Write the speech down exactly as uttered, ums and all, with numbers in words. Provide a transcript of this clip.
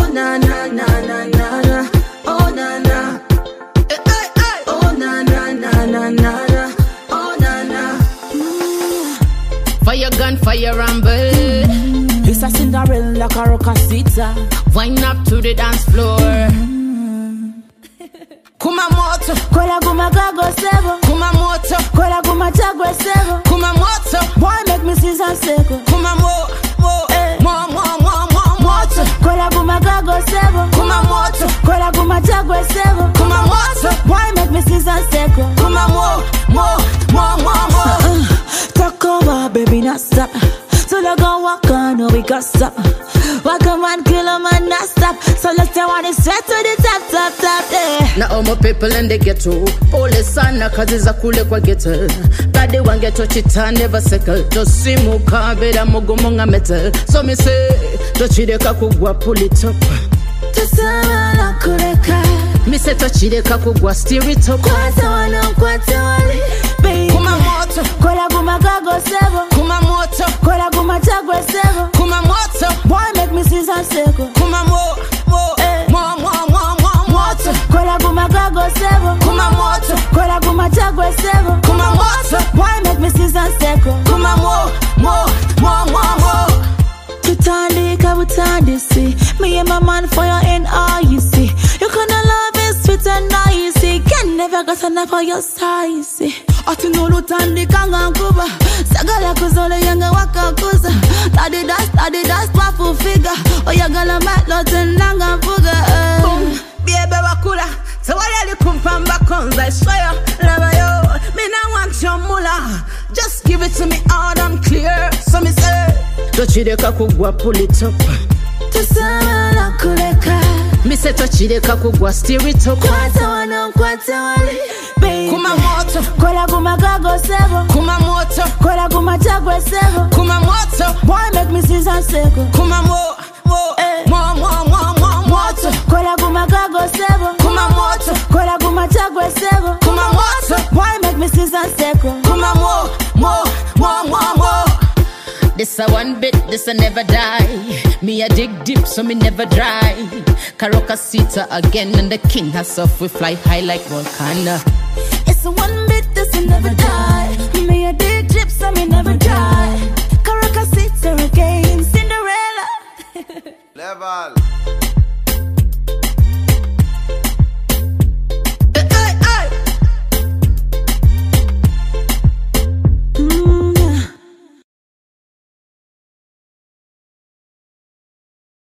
Oh na na na na na na. Oh na na. Hey, hey, hey. Oh na na na na na na. Oh na na. Mm. Fire gun, fire rumble. It's a Cinderella Carocasita. Wind up to the dance floor. Kumamoto, Kola guma gago sebo. Kumamoto, Kola guma chagwe sebo. Kumamoto, Boy make me see some seko. Kumamo, mo, Eh. mo, mo, mo, mo, moto. Kola guma gago sebo. Kumamoto, Kola guma chagwe sebo. Kumamoto, Boy make me see some seko. Kumamo, mo, mo, mo, mo. Uh, Talk over, baby, not stop. So let's go walk on, no we got stop. Walk a man, kill a man, not stop. So let's take one sweat to the top, top, top, yeah. Na omo people in the ghetto. Pole sana kazi za kule kwa ghetto. Bade wange tochita never settle. Tosimu kabela mugumu nga metal. So me say, tochireka kugwa pull it up. Tusama na kureka. Me say tochireka kugwa steer it up. Kwata wana, kwata wali, baby. Kumamoto, Kola guma gago sebo. Kumamoto, Kola guma chagwe sebo. Kumamoto, Boy make me see some seko. Kumamo, mo, Eh. mo, mo, mo, mo, moto. Kola guma gago sebo. Kumamoto, Kola guma chagwe sebo. Kumamoto, Boy make me see some seko. Kumamo, mo, mo, mo, mo. Tutandika butandisi. Me and my man for your in all you see. You gonna love is sweet and nice. Can never got enough for your size. Ati no lutandika nganguba. Sagala kuzole yanga wakakuza. Tadi das, tadi das, wafu figure. Oyagala matlo nanga fuga. Boom, baby wakula. So wale kumpamba konza. I swear, love yo. Me now want your mula. Just give it to me out, I'm clear. So me say, tochireka kugwa pull it up. Tusama na kureka. Me say tochireka kugwa steer it up. Kwata wana, kwata wali, baby. Kumamoto, Kola guma gago sebo. Kumamoto, Kola guma chagwe sebo. Kumamoto, Boy make me see some seko. Kumamo, mo, Eh. mo, mo, mo, mo, moto. Kola guma gago sebo. Kumamoto, Kola guma chagwe sebo. Kumamoto, Boy make me see some seko. Kumamo, mo, mo, mo, mo. This a one bit, this a never die. Me a dig deep, so me never dry. Carocasita again, and the king herself we fly high like volcano. It's a one bit, this will never die. Me a dig drip, so me never dry. Caracasita again, Cinderella. Level.